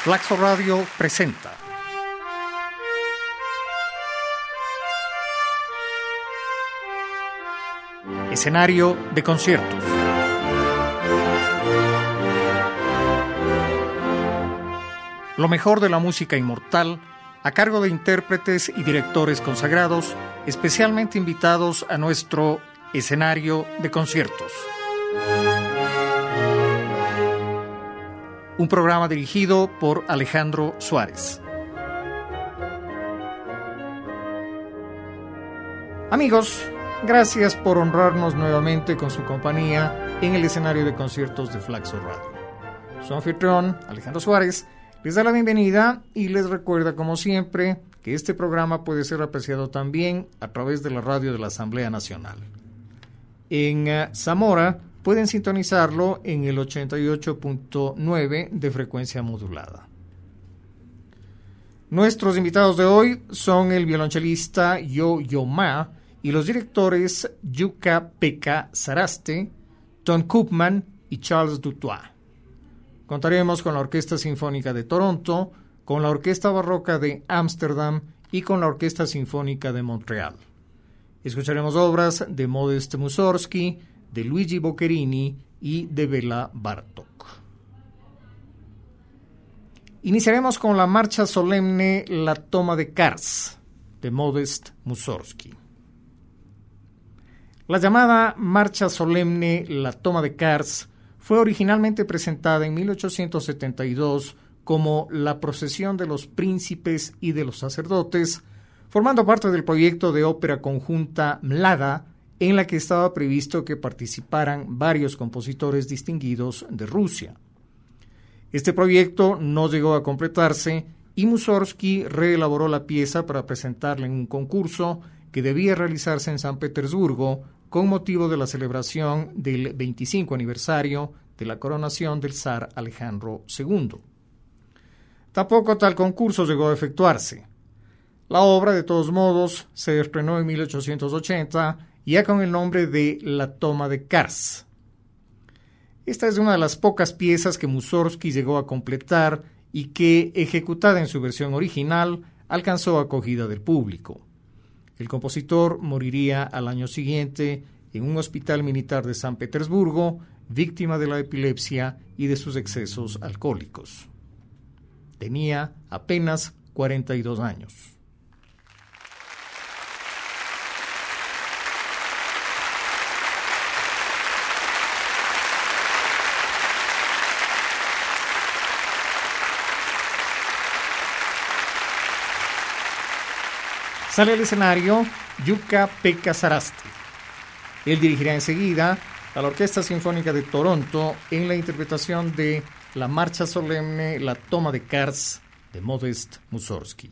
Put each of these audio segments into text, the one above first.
Flaxo Radio presenta Escenario de conciertos. Lo mejor de la música inmortal a cargo de intérpretes y directores consagrados, especialmente invitados a nuestro escenario de conciertos. Un programa dirigido por Alejandro Suárez. Amigos, gracias por honrarnos nuevamente con su compañía en el escenario de conciertos de Flaxo Radio. Su anfitrión, Alejandro Suárez, les da la bienvenida y les recuerda, como siempre, que este programa puede ser apreciado también a través de la radio de la Asamblea Nacional. En Zamora pueden sintonizarlo en el 88.9 de frecuencia modulada. Nuestros invitados de hoy son el violonchelista Yo-Yo Ma y los directores Jukka-Pekka Saraste, Ton Koopman y Charles Dutoit. Contaremos con la Orquesta Sinfónica de Toronto, con la Orquesta Barroca de Ámsterdam y con la Orquesta Sinfónica de Montreal. Escucharemos obras de Modest Mussorgsky, de Luigi Boccherini y de Béla Bartók. Iniciaremos con la marcha solemne La Toma de Kars, de Modest Mussorgsky. La llamada marcha solemne La Toma de Kars fue originalmente presentada en 1872 como La procesión de los príncipes y de los sacerdotes, formando parte del proyecto de ópera conjunta Mlada, en la que estaba previsto que participaran varios compositores distinguidos de Rusia. Este proyecto no llegó a completarse y Mussorgsky reelaboró la pieza para presentarla en un concurso que debía realizarse en San Petersburgo con motivo de la celebración del 25 aniversario de la coronación del zar Alejandro II. Tampoco tal concurso llegó a efectuarse. La obra, de todos modos, se estrenó en 1880, ya con el nombre de La Toma de Kars. Esta es una de las pocas piezas que Mussorgsky llegó a completar y que, ejecutada en su versión original, alcanzó acogida del público. El compositor moriría al año siguiente en un hospital militar de San Petersburgo, víctima de la epilepsia y de sus excesos alcohólicos. Tenía apenas 42 años. Sale al escenario Jukka-Pekka Saraste. Él dirigirá enseguida a la Orquesta Sinfónica de Toronto en la interpretación de la marcha solemne La Toma de Kars de Modest Mussorgsky.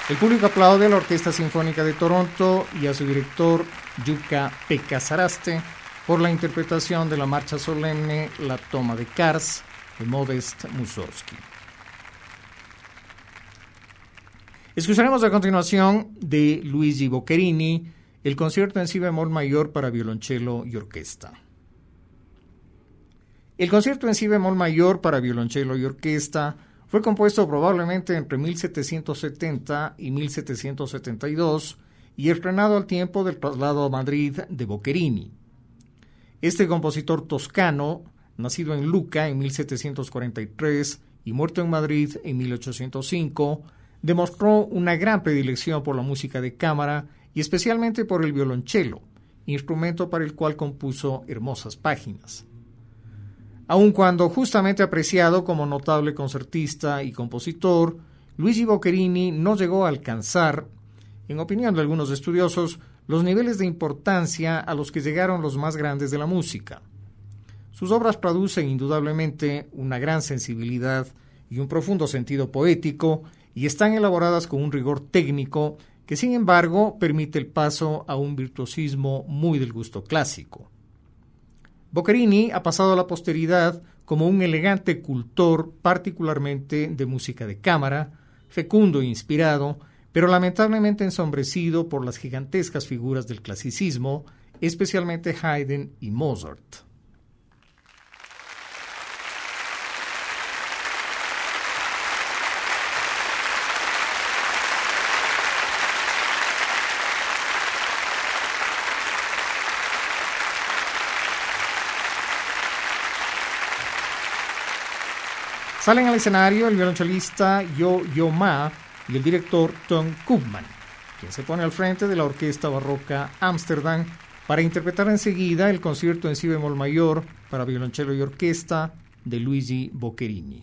El público aplaude a la Orquesta Sinfónica de Toronto y a su director Jukka-Pekka Saraste por la interpretación de la marcha solemne La toma de Kars de Modest Mussorgsky. Escucharemos a continuación de Luigi Boccherini el concierto en si bemol mayor para violonchelo y orquesta. El concierto en si bemol mayor para violonchelo y orquesta fue compuesto probablemente entre 1770 y 1772 y estrenado al tiempo del traslado a Madrid de Boccherini. Este compositor toscano, nacido en Lucca en 1743 y muerto en Madrid en 1805, demostró una gran predilección por la música de cámara y especialmente por el violonchelo, instrumento para el cual compuso hermosas páginas. Aun cuando justamente apreciado como notable concertista y compositor, Luigi Boccherini no llegó a alcanzar, en opinión de algunos estudiosos, los niveles de importancia a los que llegaron los más grandes de la música. Sus obras producen indudablemente una gran sensibilidad y un profundo sentido poético y están elaboradas con un rigor técnico que, sin embargo, permite el paso a un virtuosismo muy del gusto clásico. Boccherini ha pasado a la posteridad como un elegante cultor, particularmente de música de cámara, fecundo e inspirado, pero lamentablemente ensombrecido por las gigantescas figuras del clasicismo, especialmente Haydn y Mozart. Salen al escenario el violonchelista Yo-Yo Ma y el director Ton Koopman, quien se pone al frente de la Orquesta Barroca Ámsterdam para interpretar enseguida el concierto en si bemol mayor para violonchelo y orquesta de Luigi Boccherini.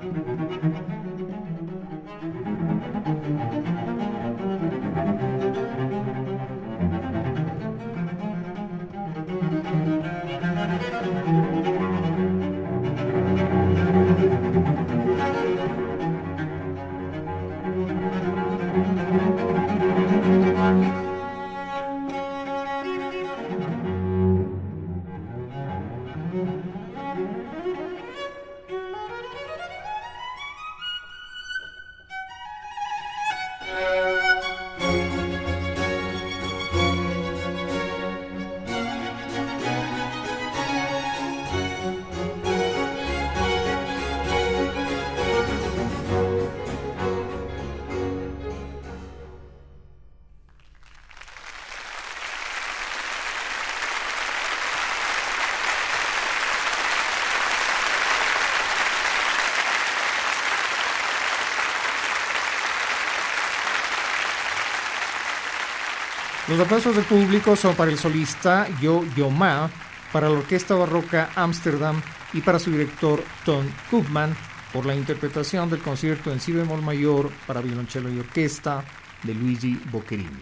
Los aplausos del público son para el solista Yo-Yo Ma, para la Orquesta Barroca Ámsterdam y para su director Ton Koopman por la interpretación del concierto en si bemol mayor para violonchelo y orquesta de Luigi Boccherini.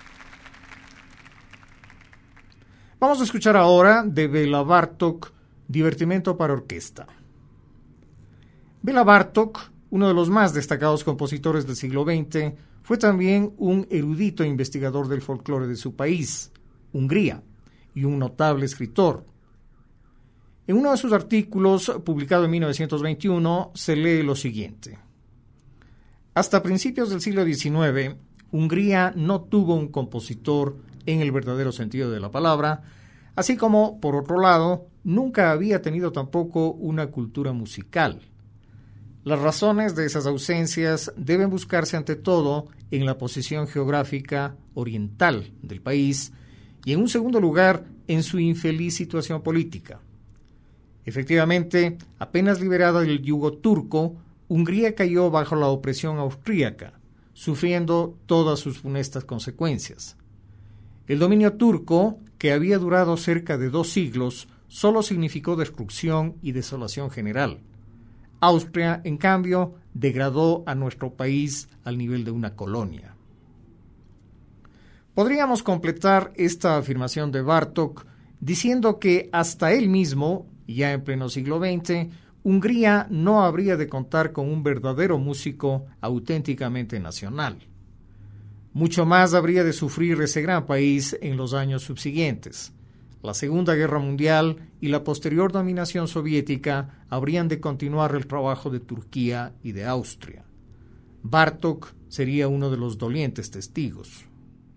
Vamos a escuchar ahora de Béla Bartók, Divertimento para orquesta. Béla Bartók, uno de los más destacados compositores del siglo XX, fue también un erudito e investigador del folclore de su país, Hungría, y un notable escritor. En uno de sus artículos, publicado en 1921, se lee lo siguiente. Hasta principios del siglo XIX, Hungría no tuvo un compositor en el verdadero sentido de la palabra, así como, por otro lado, nunca había tenido tampoco una cultura musical. Las razones de esas ausencias deben buscarse ante todo en la posición geográfica oriental del país y en un segundo lugar en su infeliz situación política. Efectivamente, apenas liberada del yugo turco, Hungría cayó bajo la opresión austríaca, sufriendo todas sus funestas consecuencias. El dominio turco, que había durado cerca de 2 siglos, solo significó destrucción y desolación general. Austria, en cambio, degradó a nuestro país al nivel de una colonia. Podríamos completar esta afirmación de Bartók diciendo que hasta él mismo, ya en pleno siglo XX, Hungría no habría de contar con un verdadero músico auténticamente nacional. Mucho más habría de sufrir ese gran país en los años subsiguientes. La Segunda Guerra Mundial y la posterior dominación soviética habrían de continuar el trabajo de Turquía y de Austria. Bartók sería uno de los dolientes testigos.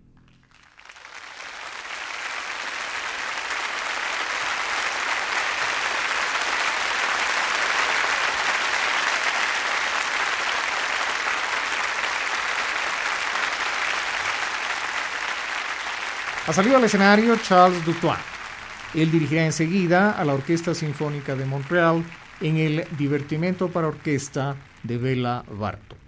Ha salido al escenario Charles Dutoit. Él dirigirá enseguida a la Orquesta Sinfónica de Montreal en el Divertimento para orquesta de Béla Bartók.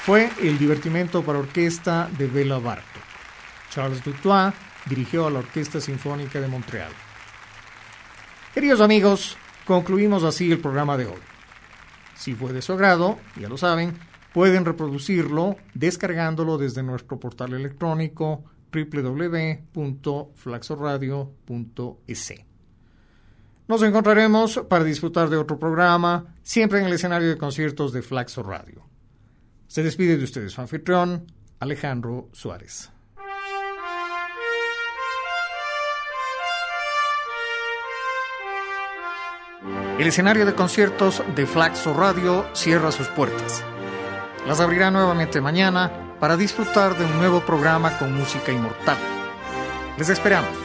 fue el divertimento para orquesta de Béla Bartók. Charles Dutoit dirigió a la Orquesta Sinfónica de Montreal. Queridos amigos, concluimos así el programa de hoy. Si fue de su agrado, ya lo saben, pueden reproducirlo descargándolo desde nuestro portal electrónico www.flaxoradio.es. Nos encontraremos para disfrutar de otro programa, siempre en el escenario de conciertos de Flaxo Radio. Se despide de ustedes su anfitrión, Alejandro Suárez. El escenario de conciertos de Flaxo Radio cierra sus puertas. Las abrirá nuevamente mañana para disfrutar de un nuevo programa con música inmortal. Les esperamos.